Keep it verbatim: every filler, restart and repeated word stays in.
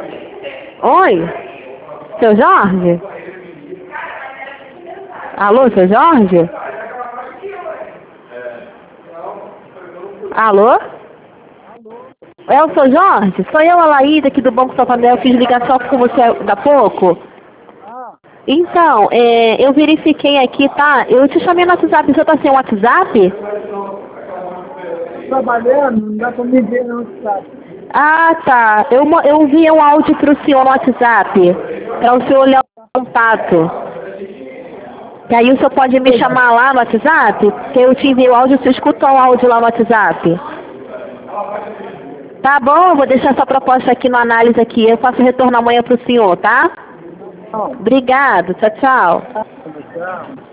Oi? Seu Jorge? Alô, seu Jorge? Alô? É o seu Jorge? Sou eu, a Laída, aqui do Banco Santander. Eu fiz ligação com você há pouco. Então, é, eu verifiquei aqui, tá? Eu te chamei no WhatsApp. Você tá sem o WhatsApp? Trabalhando, não dá pra me ver no WhatsApp. Ah, tá. Eu, mo- eu enviei um áudio pro senhor no WhatsApp. Pra o senhor olhar o contato. E aí o senhor pode me chamar lá no WhatsApp? Que eu te enviei o áudio, você escutou o áudio lá no WhatsApp. Tá bom, eu vou deixar essa proposta aqui no análise aqui. Eu faço retorno amanhã pro senhor, tá? Não, Obrigado, tchau, tchau. não, não.